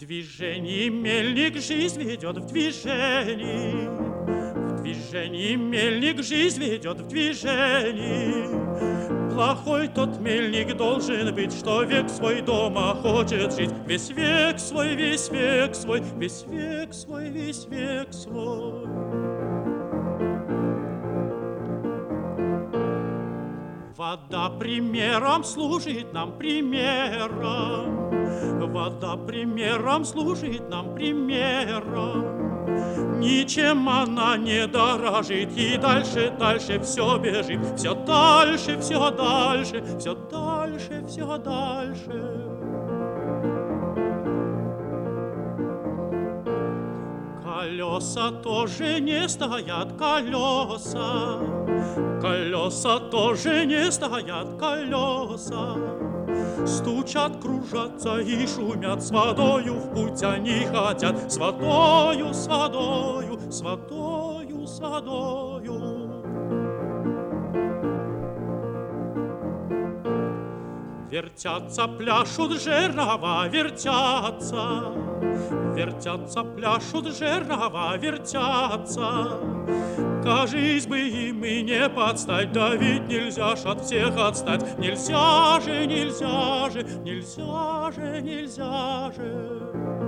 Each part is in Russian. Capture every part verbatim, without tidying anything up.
движении мельник жизнь ведет, в движении. В движении мельник жизнь ведет, в движении. Плохой тот мельник должен быть, что век свой дома хочет жить. Весь век свой, весь век свой, весь век свой, весь век свой. Вода примером служит нам, примером. Вода примером служит нам, примером. Ничем она не дорожит, и дальше, дальше все бежит. Все дальше, все дальше, все дальше, все дальше. Колеса тоже не стоят, колеса. Колеса тоже не стоят, колеса. Стучат, кружатся и шумят, с водою в путь они хотят. С водою, с водою, с водою, с водою. Вертятся, пляшут жернова, вертятся. Вертятся, пляшут жернова, вертятся. Кажись бы им и не подстать, да ведь нельзя ж от всех отстать. Нельзя же, нельзя же, нельзя же, нельзя же.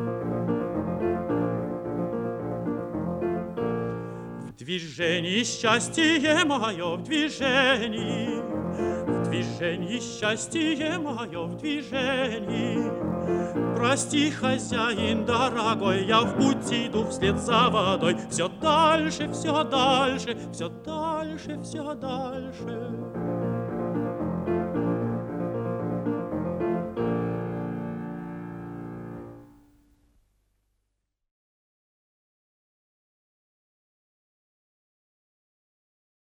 В движении счастье мое, в движении. В движении счастье мое, в движении. Прости, хозяин дорогой, я в путь иду вслед за водой. Все дальше, все дальше, все дальше, все дальше.